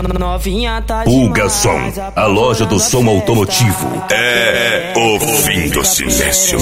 Novinha tá Pulga Som, a loja do som automotivo. É o fim do silêncio.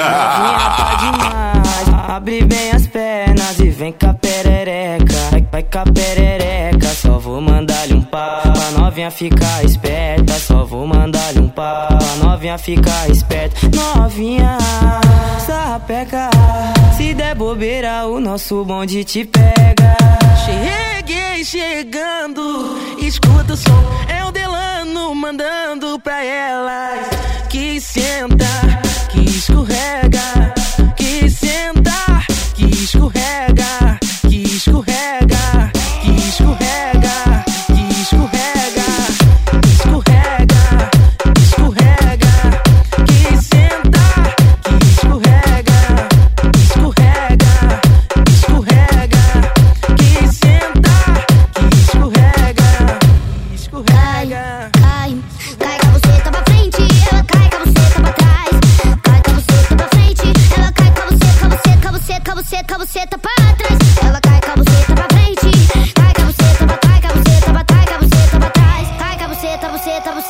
Abre bem as pernas e vem cá perereca. Vai cá perereca, só vou mandar-lhe um papo. A novinha ficar esperta, só vou mandar-lhe um papo. A novinha ficar esperta. Novinha, sapeca, se der bobeira o nosso bonde te pega. Cheguei chegando, escuta o som, é o Delano mandando pra elas que senta, que escorrega, que senta, que escorrega, que escorrega, que escorrega, que escorrega, escorrega, escorrega, que senta, que escorrega, escorrega, escorrega, que senta, que escorrega, escorrega. Cai com a buceta pra frente, ela cai com a buceta pra trás. Cai com a buceta pra frente, ela cai com a buceta pra trás. Ela cai com a buceta pra frente, cai com a buceta pra trás, cai com a buceta pra trás, cai com a buceta pra trás. Cai com a buceta pra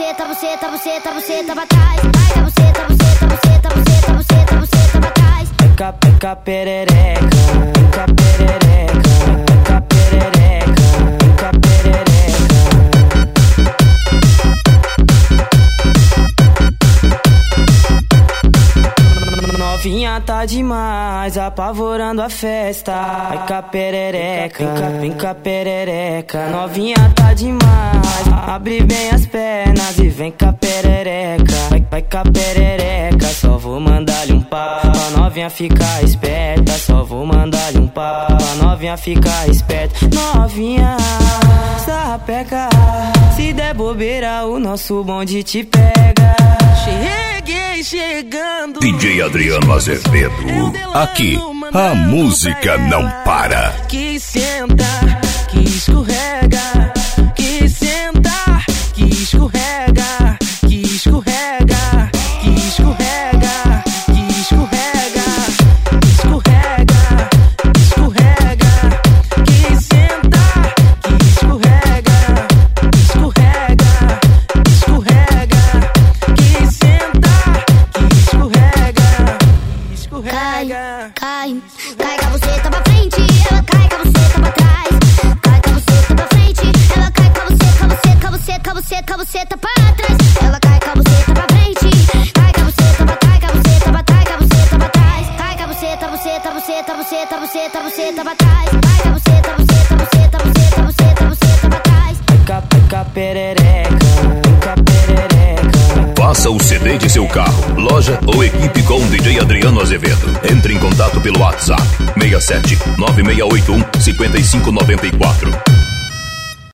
trás. Pica perereca, pica perereca, pica perereca, pica perereca. Novinha tá demais, apavorando a festa. Vai cá perereca, vem cá perereca. Novinha tá demais, abre bem as pernas e vem cá perereca. Vai cá perereca, só vou mandar-lhe um papo. A novinha ficar esperta, só vou mandar-lhe um papo. A novinha ficar esperta. Novinha, sapeca, se der bobeira o nosso bonde te pega. Cheguei chegando, DJ Adriano Azevedo. Aqui a música não para. que senta, que escorrega, que senta, que escorrega, que escorrega, que escorrega, que escorrega, escorrega, escorrega, que senta, que escorrega, escorrega, escorrega, que senta, que escorrega, escorrega. Cai com a buceta pra frente, ela cai com a buceta pra trás. Cai com a buceta pra frente, ela cai com a buceta pra trás. Ela cai com a buceta pra frente, cai com a buceta pra trás, cai com a buceta pra trás, cai com a buceta pra trás. Cai com a buceta pra trás, cai com a buceta pra trás. Pica perereca, pica perereca. Faça o CD de seu carro, loja ou equipe com o DJ Adriano Azevedo. Entre em contato pelo WhatsApp 67 9681 5594.